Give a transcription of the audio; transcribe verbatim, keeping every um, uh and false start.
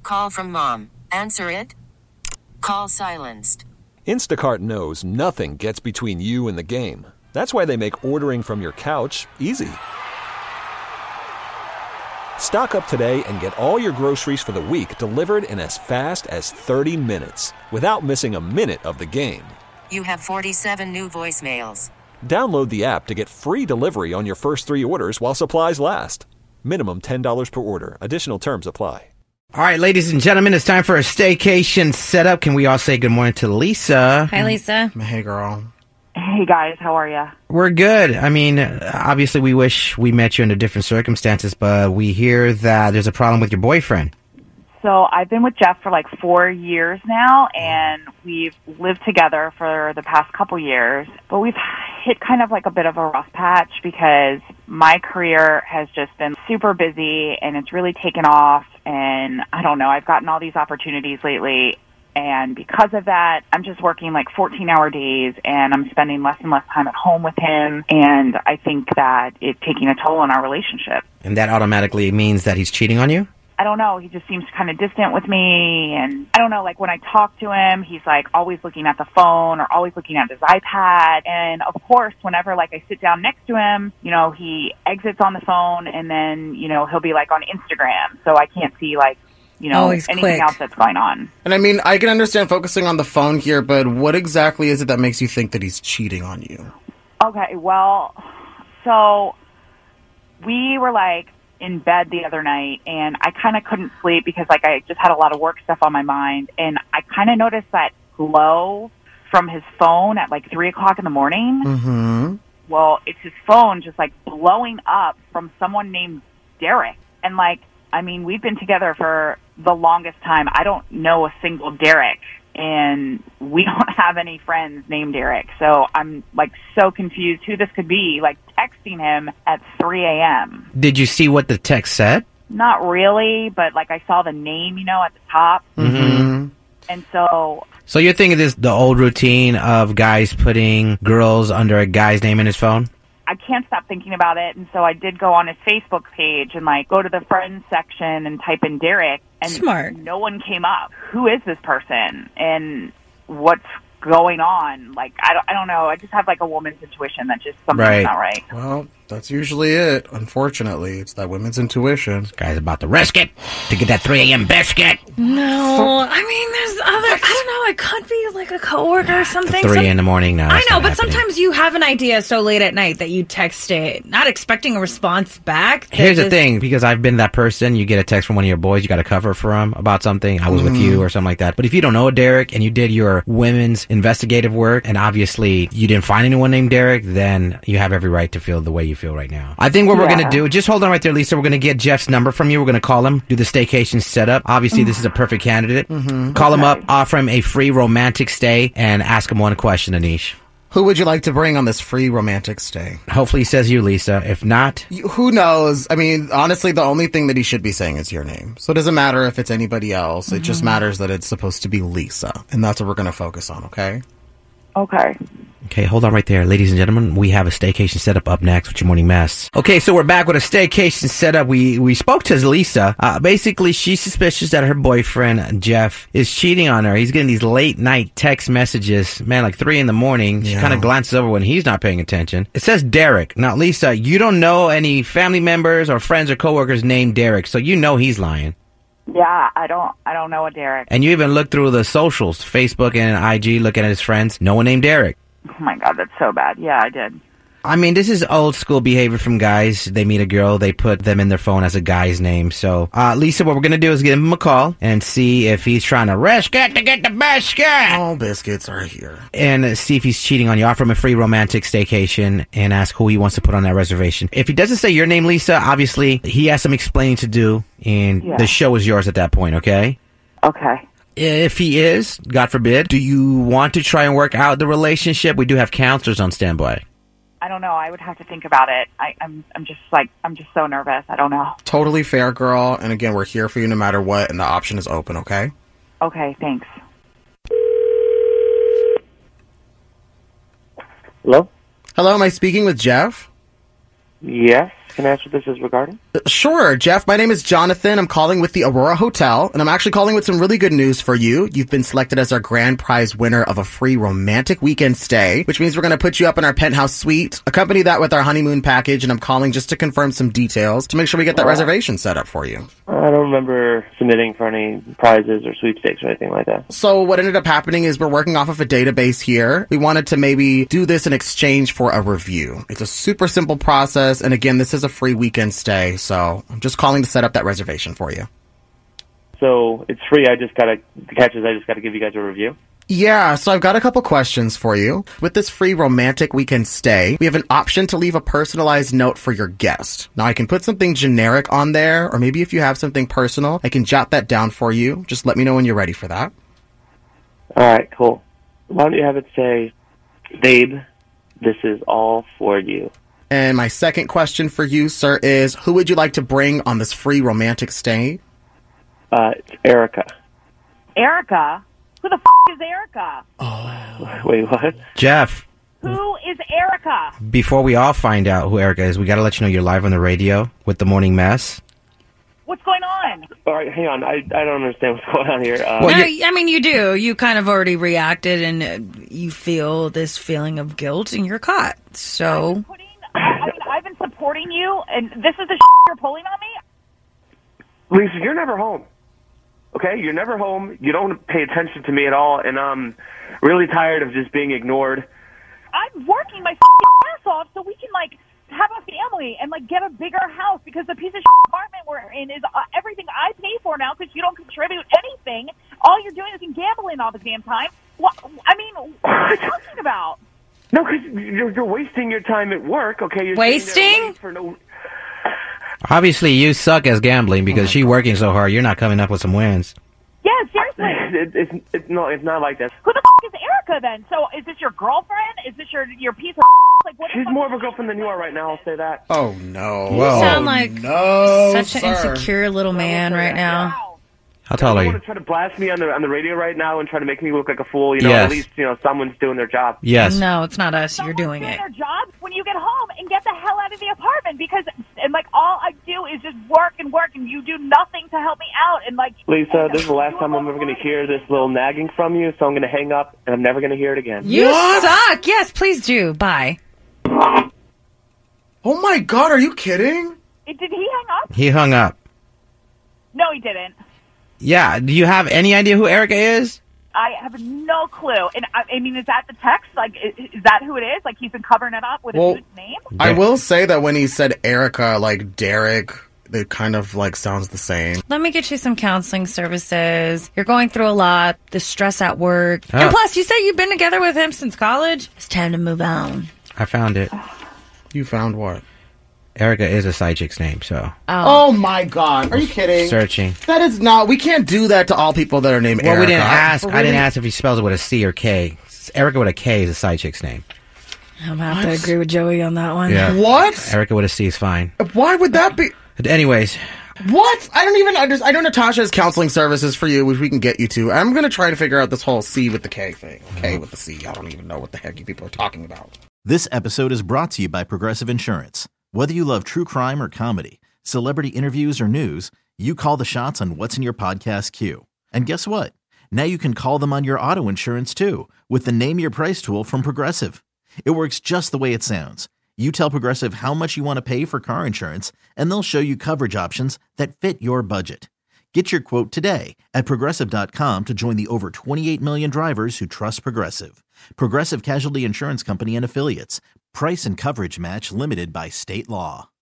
Call from mom. Answer it. Call silenced. Instacart knows nothing gets between you and the game. That's why they make ordering from your couch easy. Stock up today and get all your groceries for the week delivered in as fast as thirty minutes without missing a minute of the game. You have forty-seven new voicemails. Download the app to get free delivery on your first three orders while supplies last. Minimum ten dollars per order. Additional terms apply. All right, ladies and gentlemen, it's time for a staycation setup. Can we all say good morning to Lisa? Hi, Lisa. Hey, girl. Hey, guys. How are you? We're good. I mean, obviously, we wish we met you under different circumstances, but we hear that there's a problem with your boyfriend. So I've been with Jeff for like four years now, and we've lived together for the past couple years. But we've hit kind of like a bit of a rough patch because my career has just been super busy, and it's really taken off. And I don't know, I've gotten all these opportunities lately. And because of that, I'm just working like fourteen-hour days, and I'm spending less and less time at home with him. And I think that it's taking a toll on our relationship. And that automatically means that he's cheating on you? I don't know. He just seems kind of distant with me. And I don't know, like when I talk to him, he's like always looking at the phone or always looking at his iPad. And of course, whenever like I sit down next to him, you know, he exits on the phone, and then, you know, he'll be like on Instagram. So I can't see like, you know, Always anything quick. else that's going on. And I mean, I can understand focusing on the phone here, but what exactly is it that makes you think that he's cheating on you? Okay, well, so we were like in bed the other night, and I kind of couldn't sleep because like I just had a lot of work stuff on my mind, and I kind of noticed that glow from his phone at like three o'clock in the morning. Mm-hmm. Well, it's his phone just like blowing up from someone named Derek. And like, I mean, we've been together for the longest time. I don't know a single Derek, and we don't have any friends named Derek. So I'm like so confused who this could be, like texting him at three a.m. Did you see what the text said? Not really, but like I saw the name, you know, at the top. Mm-hmm. And so... So you're thinking this the old routine of guys putting girls under a guy's name in his phone? I can't stop thinking about it, and so I did go on his Facebook page and like go to the friends section and type in Derek, and Smart. no one came up. Who is this person, and what's going on? Like I don't, I don't know. I just have like a woman's intuition that just something's Right. not right. Well, that's usually it. Unfortunately, it's that women's intuition. Guy's about to risk it to get that three a.m. biscuit. No, I mean, there's other, I don't know, it could be like a coworker or something. Three Some- in the morning now. I that's know, not but happening. sometimes you have an idea so late at night that you text it, not expecting a response back. that Here's the just- thing, because I've been that person, you get a text from one of your boys, you got to cover for him about something, I was with you or something like that. But if you don't know Derek and you did your women's investigative work and obviously you didn't find anyone named Derek, then you have every right to feel the way you feel right now. I think what we're Yeah. going to do, just hold on right there, Lisa, we're going to get Jeff's number from you, we're going to call him, do the staycation setup. Obviously, this is a perfect candidate. Call him up, offer him a free romantic stay, and ask him one question, Anish. Who would you like to bring on this free romantic stay? Hopefully he says you, Lisa. If not, You, who knows? I mean, honestly, the only thing that he should be saying is your name. So it doesn't matter if it's anybody else. It just matters that it's supposed to be Lisa. And that's what we're going to focus on, okay? Okay. okay, hold on right there. Ladies and gentlemen, we have a staycation setup up next with your morning mess. Okay, so we're back with a staycation setup. We we spoke to Lisa. Uh, basically, she's suspicious that her boyfriend, Jeff, is cheating on her. He's getting these late night text messages, man, like three in the morning. She Yeah. kind of glances over when he's not paying attention. It says Derek. Now, Lisa, you don't know any family members or friends or coworkers named Derek, so you know he's lying. Yeah, I don't, I don't know a Derek. And you even looked through the socials, Facebook and I G, looking at his friends. No one named Derek. Oh my God, that's so bad. Yeah, I did. I mean, this is old school behavior from guys. They meet a girl, they put them in their phone as a guy's name. So, uh, Lisa, what we're going to do is give him a call and see if he's trying to risk it to get the biscuit. All biscuits are here. And see if he's cheating on you. Offer him a free romantic staycation and ask who he wants to put on that reservation. If he doesn't say your name, Lisa, obviously he has some explaining to do, and Yeah. the show is yours at that point, okay? Okay. If he is, God forbid, do you want to try and work out the relationship? We do have counselors on standby. I don't know. I would have to think about it. I, I'm, I'm just like, I'm just so nervous. I don't know. Totally fair, girl. And again, we're here for you no matter what, and the option is open, okay? Okay, thanks. Hello? Hello, am I speaking with Jeff? Yes. Can I ask what this is regarding? Sure, Jeff. My name is Jonathan. I'm calling with the Aurora Hotel, and I'm actually calling with some really good news for you. You've been selected as our grand prize winner of a free romantic weekend stay, which means we're going to put you up in our penthouse suite, accompany that with our honeymoon package, and I'm calling just to confirm some details to make sure we get that Wow. reservation set up for you. I don't remember submitting for any prizes or sweepstakes or anything like that. So what ended up happening is we're working off of a database here. We wanted to maybe do this in exchange for a review. It's a super simple process, and again, this is a free weekend stay, so I'm just calling to set up that reservation for you. So it's free. I just gotta the catch is I just gotta give you guys a review. Yeah, so I've got a couple questions for you. With this free romantic weekend stay, we have an option to leave a personalized note for your guest. Now, I can put something generic on there, or maybe if you have something personal, I can jot that down for you. Just let me know when you're ready for that. All right, cool. Why don't you have it say, "Babe, this is all for you." And my second question for you, sir, is who would you like to bring on this free romantic stay? Uh, it's Erica. Erica? Who the f*** is Erica? Wait, what? Jeff, Who is Erica? before we all find out who Erica is, we got to let you know you're live on the radio with the Morning Mess. What's going on? All right, hang on. I I don't understand what's going on here. Uh, Well, No, you- I mean, you do. You kind of already reacted, and uh, you feel this feeling of guilt, and you're caught. So, Putting, I, I mean, I've been supporting you, and this is the you're pulling on me? Lisa, you're never home. Okay, you're never home. You don't pay attention to me at all, and I'm really tired of just being ignored. I'm working my f***ing ass off so we can, like, have a family and, like, get a bigger house because the piece of shit apartment we're in is uh, everything I pay for now because you don't contribute anything. All you're doing is gambling all the damn time. What, I mean, what are you talking about? No, because you're, you're wasting your time at work. Okay, you're sitting there Wasting? waiting for no. Obviously, you suck as gambling because she's working so hard. You're not coming up with some wins. Yeah, seriously. It, it's it's no, it's not like that. Who the f*** is Erica then? So is this your girlfriend? Is this your your piece of like what? the She's fuck more is of a she? girlfriend than you are right now. I'll say that. Oh, no. you Whoa. sound like no, such an sir. insecure little man right now. Wow. How tall are You you? want to try to blast me on the on the radio right now and try to make me look like a fool? You know, Yes. at least you know someone's doing their job. Yes. No, it's not us. You're Someone's doing it. their job when you get home and get the hell out of the apartment because and like all I do is just work and work and you do nothing to help me out and like Lisa, and this is the last you time I'm have ever going a to hear this little nagging from you, so I'm going to hang up and I'm never going to hear it again. You What? suck. Yes, please do. Bye. Oh, my God. Are you kidding? Did he hang up? He hung up. No, he didn't. Yeah. Do you have any idea who Erica is? I have no clue. And I, I mean, is that the text? Like, is, is that who it is? Like, he's been covering it up with Well, a dude's name? I will say that when he said Erica, like Derek, it kind of like sounds the same. Let me get you some counseling services. You're going through a lot, the stress at work. Oh. And plus, you said you've been together with him since college. It's time to move on. I found it. You found what? Erica is a side chick's name, so Oh, my God. Are you kidding? searching. That is not. We can't do that to all people that are named Well, Erica. we didn't ask. For I didn't really- ask if he spells it with a C or K. Erica with a K is a side chick's name. I'm gonna have to agree with Joey on that one. Yeah. What? Erica with a C is fine. Why would that be? But anyways, What? I don't even understand. I know Natasha has counseling services for you, which we can get you to. I'm going to try to figure out this whole C with the K thing. K with the C. I don't even know what the heck you people are talking about. This episode is brought to you by Progressive Insurance. Whether you love true crime or comedy, celebrity interviews or news, you call the shots on what's in your podcast queue. And guess what? Now you can call them on your auto insurance too with the Name Your Price tool from Progressive. It works just the way it sounds. You tell Progressive how much you want to pay for car insurance, and they'll show you coverage options that fit your budget. Get your quote today at Progressive dot com to join the over twenty-eight million drivers who trust Progressive. Progressive Casualty Insurance Company and Affiliates. Price and coverage match limited by state law.